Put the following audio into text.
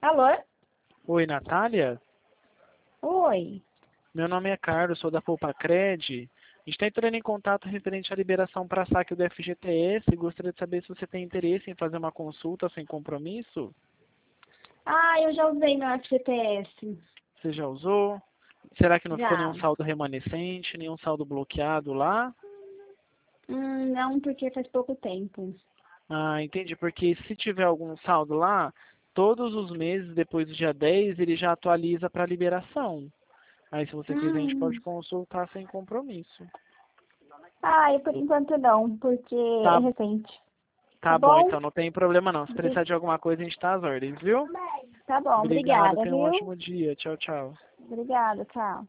Alô? Oi, Natália? Oi. Meu nome é Carlos, sou da Poupacred. A gente está entrando em contato referente à liberação para saque do FGTS. Gostaria de saber se você tem interesse em fazer uma consulta sem compromisso. Ah, eu já usei meu FGTS. Você já usou? Será que não ficou nenhum Já. saldo remanescente, nenhum saldo bloqueado lá? Não, porque faz pouco tempo. Ah, entendi, porque se tiver algum saldo lá, todos os meses, depois do dia 10, ele já atualiza para liberação. Aí, se você quiser, a gente pode Hum. consultar sem compromisso. Ah, por enquanto não, porque é Tá, recente. Tá tá bom, bom? então, não tem problema não. Se Obri- precisar de alguma coisa, a gente tá às ordens, viu? Tá bom, Obrigado, obrigada, tenha um viu? ótimo dia. Tchau, tchau. Obrigada, tchau.